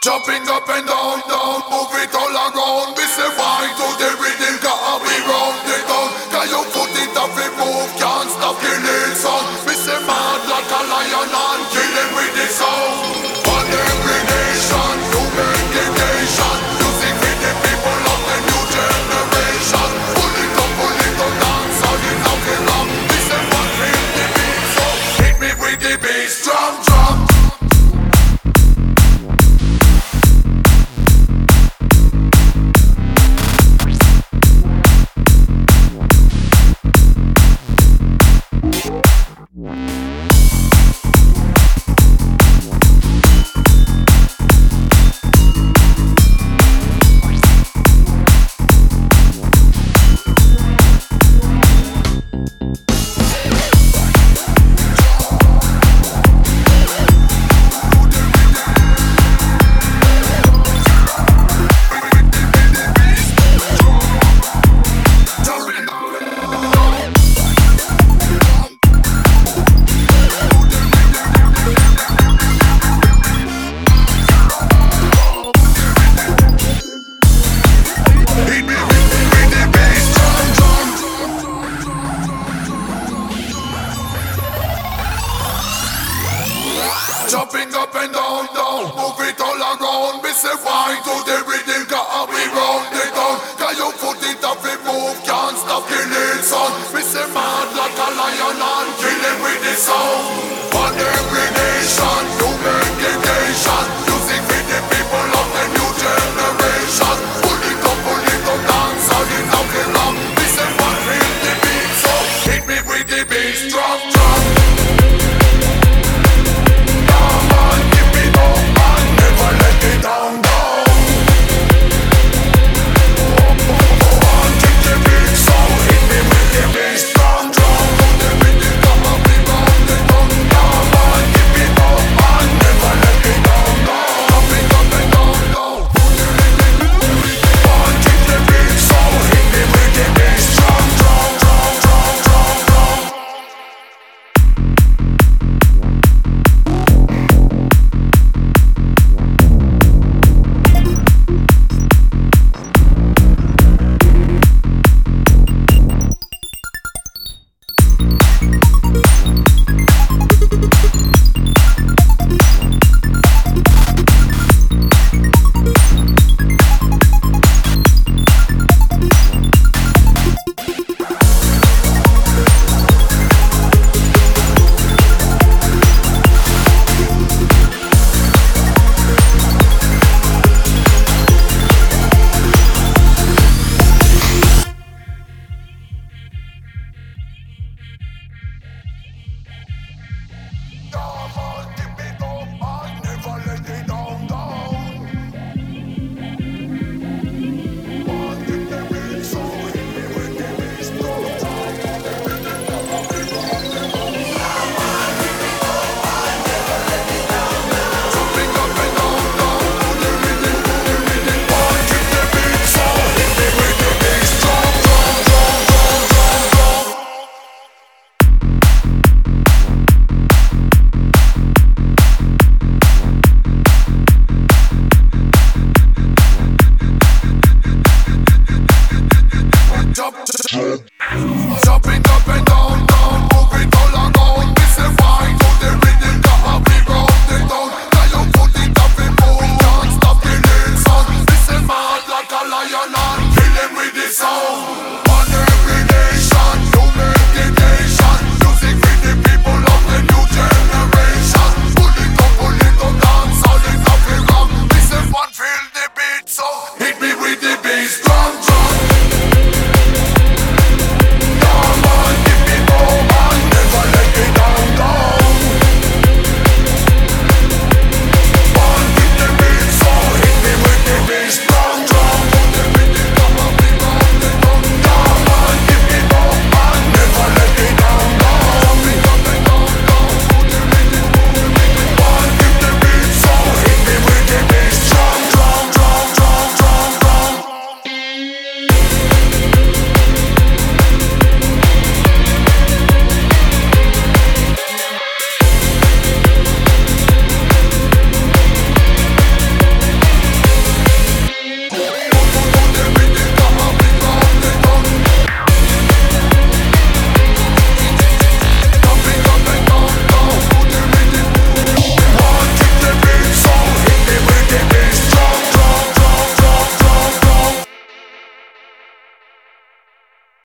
Jumping up and down, down, move it all around. We say why to the rhythm, gotta be round the town. Cause you put it up and move, can't stop killing son. We say mad like a lion and kill him with the sound. On every nation, to make the nation. Music with the people of the new generation. Pull it up, dance on it, knock it up. We say what feel the beat, so hit me with the bass drum, drum. Jumping up and down, down, move it all around. We say why to the rhythm, gotta be round the town. Cause you put it up and move, can't stop killing son. We say mad like a lion and kill him with the sound. On every nation, you make the nation. Music with the people of the new generation. Pull it up, dance on it, knock it up. We say what feel the beat, so hit me with the bass drum, drum.